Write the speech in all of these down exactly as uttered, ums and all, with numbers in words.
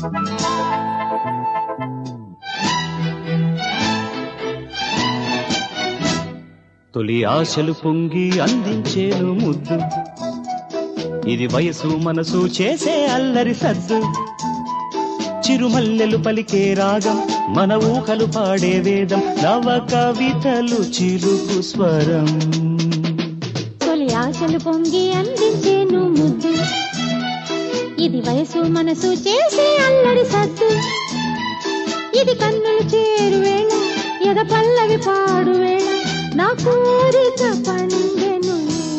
తొలి ఆశలు పొంగి అందించేను ముద్దు, ఇది వయసు మనసు చేసే అల్లరి సద్దు. చిరుమల్లెలు పలికే రాగం, మన ఊహలు పాడే వేదం, నవ కవితలు చిలుకు స్వరం. తొలి ఆశలు పొంగి అందించేను ముద్దు, ఇది వయసు మనసు చేసే అల్లరి సద్దు. ఇది కన్నులు చేరు వేళ, ఎద పల్లవి పాడు వేళ, నా కోరిక పండెను.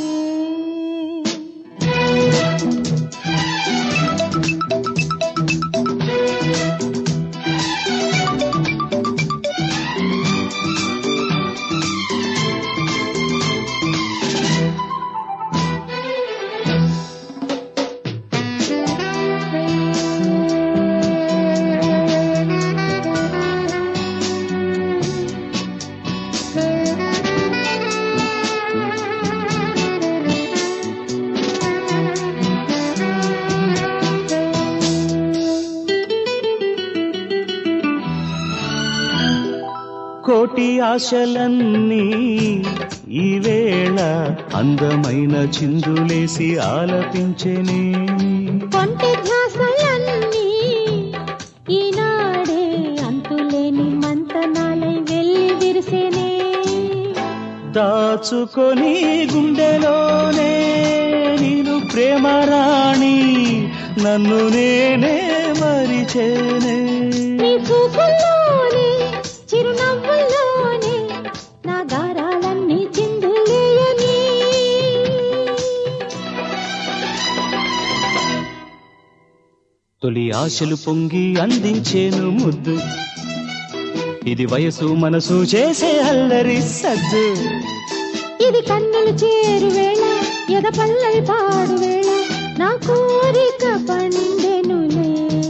కోటి ఆశలన్నీ ఈ వేళ అందమైన చిందులేసి ఆలపించెనే. కొంటి ధ్యాసలన్నీ ఈనాడే అంతులేని మంతనాలై వెళ్ళి విరిసేనే. దాచుకొని గుండెలోనే నేను ప్రేమ రాణి, నన్ను నేనే మరిచేనే. నీ చూపుల్లోనే చిరునవ్వుల్లోనే నా గారాలన్నీ చిందులేయని. తొలి ఆశలు పొంగి అందించేను ముద్దు, ఇది వయసు మనసు చేసే అల్లరి సద్దు. ఇది కన్నులు చేరు వేళ, ఎద పల్లవి పాడు వేళ, నా కోరిక పండెనులే.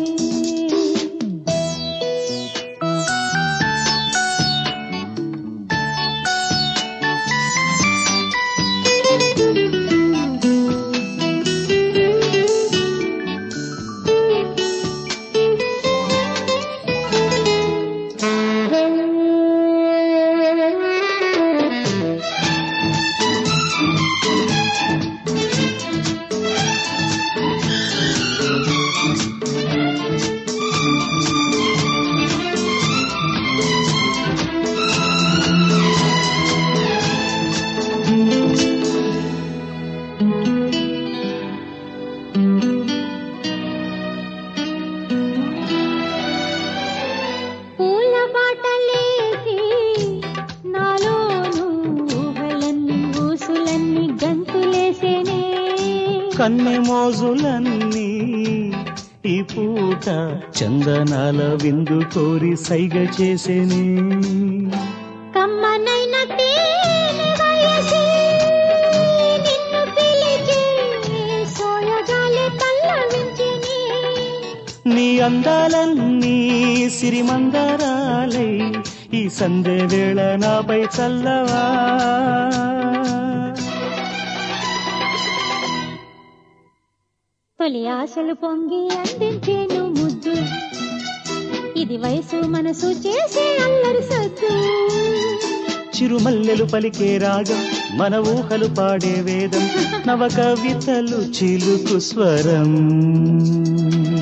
పూల బాటలేసి నాలోను ఊహలన్నీ ఊసులన్నీ గంతులేసేనే. కన్నె మోజులన్నీ ఈ పూట చందనాల విందు కోరి సైగ చేసేనే. కమ్మనైన తేనె వయసి నిన్ను పిలిచే సోయగాలి పల్లవించెనే. నీ అందాలన్నీ సిరిమందరాలై ఈ సంధ్య వేళ నాపై చల్లవా. తొలి ఆశలు పొంగి అందించేను ముద్దు, ఇది వయసు మనసు చేసే అల్లరి సద్దు. చిరుమల్లెలు పలికే రాగం, మన ఊహలు పాడే వేదం, నవ కవితలు చిలుకు స్వరం.